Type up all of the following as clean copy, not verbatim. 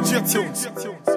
DJ Tunes.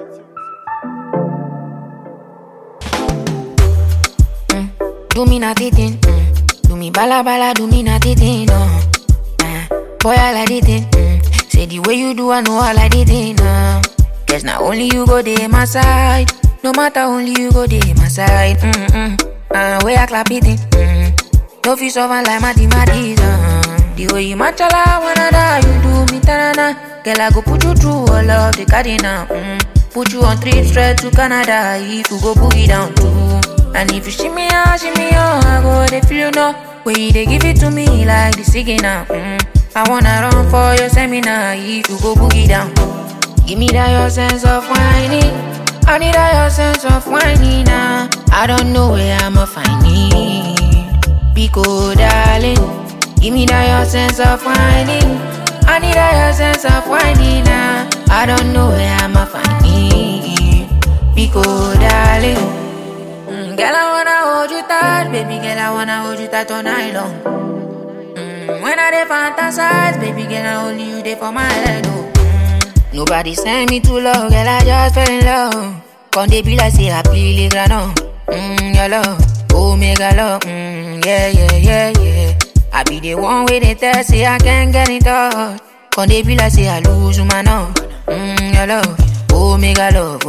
Do me naughty thing, do me bala bala, do me naughty thing, no. Boy, I like it thing, say the way you do, I know I like it thing, Guess not only you go there my side, no matter only you go there my side, way I clap it in, no fish over like mathematics, the way you matchala wanna die, you do me tanana, girl I go put you through all of the cardinal, put you on 3 straight to Canada, if you go boogie down too. And if you shimmy on, I go they feel you know. Way they give it to me like the signal. I wanna run for your seminar if you go boogie down. Give me that your sense of whining. I need that your sense of whining now. I don't know where I'ma find it. Pico darling. Give me that your sense of whining. I need that your sense of whining now. I don't know where I'ma find it. Pico darling. Girl, I wanna hold you tight, baby girl, I wanna hold you tight all night long. When I dey fantasize, baby girl, I only you dey for my head, oh. Nobody send me too low, girl, I just fell in love. Come they be like say I play le grano. Your love, omega love, yeah. I be the one way they tell, say I can't get it touch. Come they be like say I lose my love. Your love, omega love,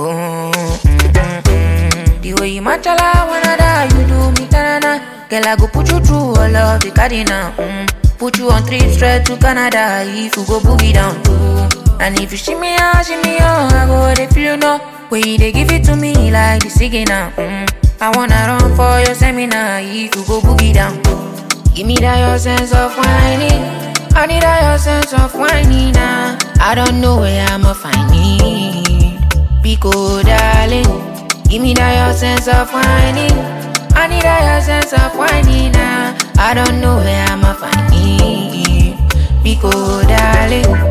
The way you matchala wanna die, you do me tanana. Girl, I go put you through all of the cardinal. Put you on 3 straight to Canada if you go boogie down too. And if you shimmy on, I go they feel you know. Way they give it to me like the signal. I wanna run for your seminar if you go boogie down. Give me that your sense of whining. I need that your sense of whining now. I don't know where I'ma find it. Pico darling. Give me that your sense of whining. I need that your sense of whining now. I don't know where I'ma find it. Pico darling.